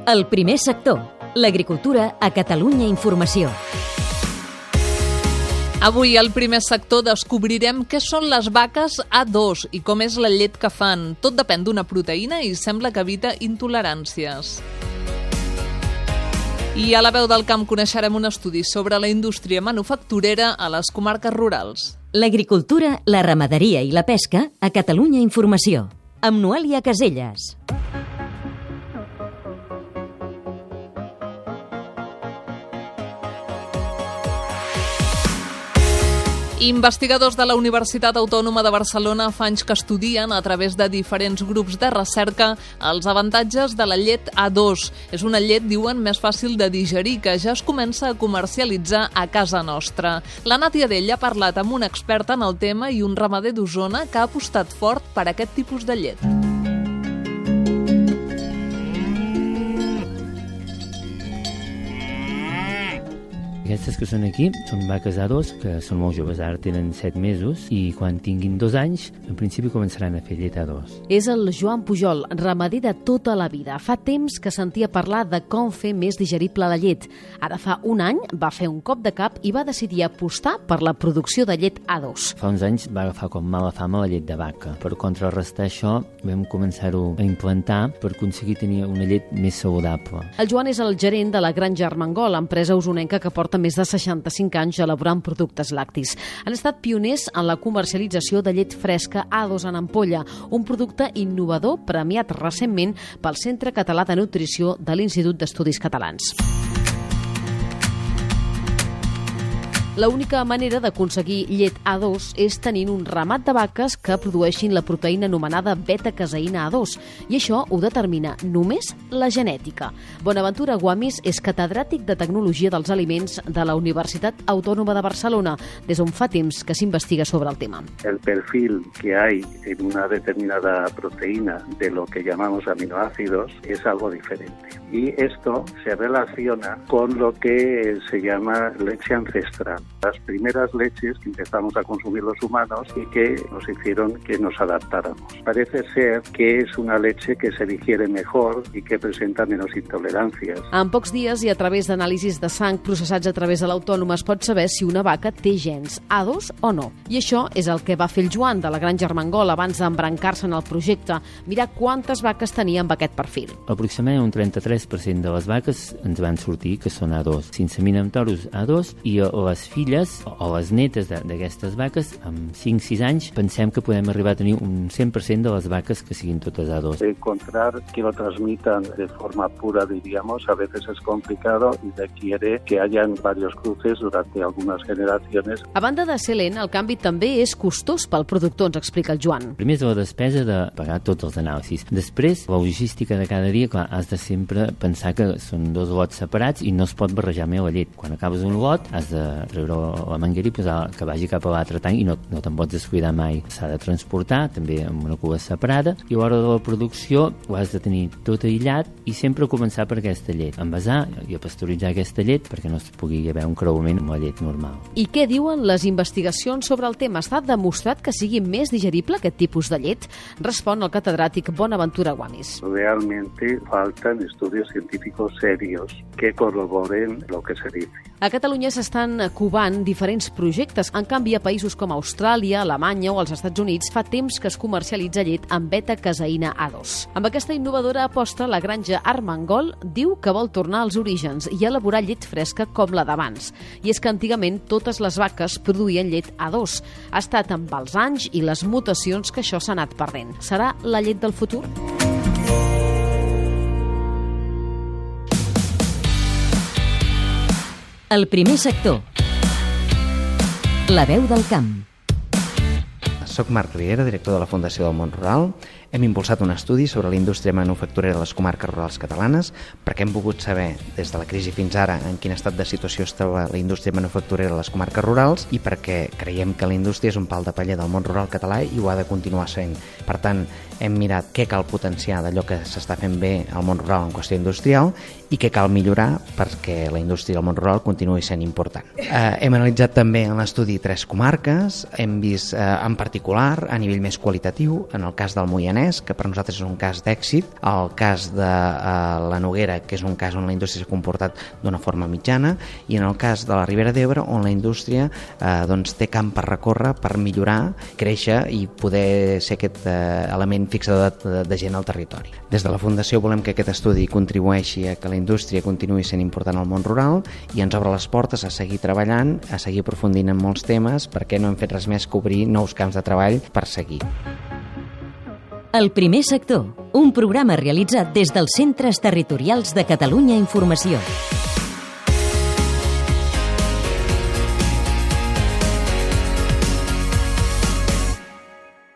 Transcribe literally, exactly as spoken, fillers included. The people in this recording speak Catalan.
El primer sector, l'agricultura a Catalunya Informació. Avui al primer sector descobrirem què són les vaques A dos i com és la llet que fan. Tot depèn d'una proteïna i sembla que evita intoleràncies. I a la veu del camp coneixerem un estudi sobre la indústria manufacturera a les comarques rurals. L'agricultura, la ramaderia i la pesca a Catalunya Informació. Amb Noelia Caselles. Investigadors de la Universitat Autònoma de Barcelona fa anys que estudien, a través de diferents grups de recerca, els avantatges de la llet A dos. És una llet, diuen, més fàcil de digerir, que ja es comença a comercialitzar a casa nostra. La Nàtia d'Ella ha parlat amb un expert en el tema i un ramader d'Osona que ha apostat fort per aquest tipus de llet. Aquestes que són aquí són vaques A dos, que són molt joves, ara tenen set mesos, i quan tinguin dos anys, en principi començaran a fer llet A dos. És el Joan Pujol, ramader de tota la vida. Fa temps que sentia parlar de com fer més digerible la llet. Ara fa un any va fer un cop de cap i va decidir apostar per la producció de llet A dos. Fa uns anys va agafar com mala fama la llet de vaca. Per contrarrestar això, vam començar-ho a implantar per aconseguir tenir una llet més saludable. El Joan és el gerent de la Granja Armengol, empresa usonenca que porta més de seixanta-cinc anys elaborant productes lactis. Han estat pioners en la comercialització de llet fresca A dos en ampolla, un producte innovador premiat recentment pel Centre Català de Nutrició de l'Institut d'Estudis Catalans. La única manera d'aconseguir llet A dos és tenint un ramat de vaques que produeixin la proteïna anomenada beta-caseïna A dos, i això ho determina només la genètica. Bonaventura Guamis és catedràtic de Tecnologia dels Aliments de la Universitat Autònoma de Barcelona, des d'on fa temps que s'investiga sobre el tema. El perfil que hay en una determinada proteína de lo que llamamos aminoácidos es algo diferente. Y esto se relaciona con lo que se llama leche ancestral. Las primeras leches que empezamos a consumir los humanos y que nos hicieron que nos adaptáramos. Parece ser que es una leche que se digiere mejor y que presenta menos intolerancias. En pocs dies i a través d'anàlisis de sang processats a través de l'Autònoma es pot saber si una vaca té gens A dos o no. I això és el que va fer el Joan de la Granja Armengol abans d'embrancar-se en el projecte, mirar quantes vaques tenia amb aquest perfil. Aproximadament un trenta-tres per cent de les vaques ens van sortir que són A dos. S'inseminen amb toros A dos i les filles o les netes d'aquestes vaques, amb cinc sis anys, pensem que podem arribar a tenir un cent per cent de les vaques que siguin totes A dos. Encontrar que lo transmitan de forma pura, diríamos, a veces es complicado y requiere que hayan varios cruces durante algunas generaciones. A banda de ser lent, el canvi també és costós pel productor, ens explica el Joan. Primer és la despesa de pagar tots els anàlisis. Després, la logística de cada dia, clar, has de sempre pensar que són dos lots separats i no es pot barrejar més la llet. Quan acabes un lot, has de treure la manguera i posar que vagi cap a l'altre tanc i no, no te'n pots descuidar mai. S'ha de transportar, també amb una cua separada, i a l'hora de la producció ho has de tenir tot aïllat i sempre començar per aquesta llet. Envasar i a pasteuritzar aquesta llet perquè no es pugui haver un creuament amb la llet normal. I què diuen les investigacions sobre el tema? Està demostrat que sigui més digerible aquest tipus de llet? Respon el catedràtic Bonaventura Guamis. Realmente faltan estudios científicos serios que corroboren lo que se dice. A Catalunya s'estan covant diferents projectes. En canvi, a països com Austràlia, Alemanya o els Estats Units fa temps que es comercialitza llet amb beta-caseïna A dos. Amb aquesta innovadora aposta, la Granja Armengol diu que vol tornar als orígens i elaborar llet fresca com la d'abans. I és que antigament totes les vaques produïen llet A dos. Ha estat amb els anys i les mutacions que això s'ha anat perdent. Serà la llet del futur? El primer sector. La veu del camp. Soc Marc Riera, director de la Fundació del Món Rural. Hem impulsat un estudi sobre la indústria manufacturera de les comarques rurals catalanes perquè hem volgut saber, des de la crisi fins ara, en quin estat de situació es troba la indústria manufacturera de les comarques rurals i perquè creiem que la indústria és un pal de paller del món rural català i ho ha de continuar sent. Per tant, hem mirat què cal potenciar d'allò que s'està fent bé al món rural en qüestió industrial i què cal millorar perquè la indústria del món rural continuï sent important. Eh, hem analitzat també en l'estudi tres comarques, hem vist eh, en particular a nivell més qualitatiu, en el cas del Moianès, Lluçanès, que per nosaltres és un cas d'èxit, el cas de uh, la Noguera, que és un cas on la indústria s'ha comportat d'una forma mitjana, i en el cas de la Ribera d'Ebre, on la indústria uh, doncs, té camp per recórrer, per millorar, créixer i poder ser aquest uh, element fixador de, de gent al territori. Des de la Fundació volem que aquest estudi contribueixi a que la indústria continuï sent important al món rural i ens obre les portes a seguir treballant, a seguir aprofundint en molts temes, perquè no hem fet res més que obrir nous camps de treball per seguir. El primer sector, un programa realitzat des dels Centres Territorials de Catalunya Informació.